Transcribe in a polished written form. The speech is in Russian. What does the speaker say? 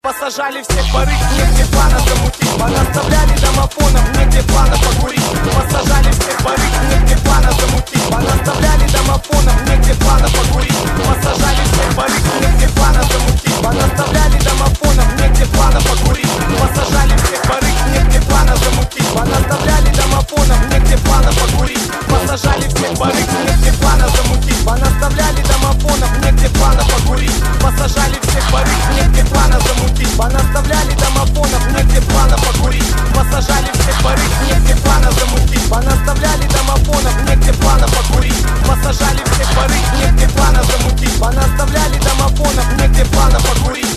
Посажали всех барыг, негде плана замутить. Понаставляли домофонов, негде плана покурить. Посажали всех барыг, негде плана замутить. Понаставляли домофонов, негде плана покурить. Посажали всех барыг, негде плана замутить. Понаставляли домофонов, негде плана покурить. Посажали всех барыг, негде плана замутить. Понаставляли домофонов, негде плана покурить. Посажали всех барыг, негде плана замутить. Понаставляли домофонов, негде плана покурить. Посажали всех барыг, негде плана замутить. Понаставляли домофонов, негде плана покурить. Посажали всех барыг, негде плана замутить. Понаставляли домофонов, негде плана покурить. Посажали всех барыг, негде плана замутить. Понаставляли домофонов, негде плана покурить.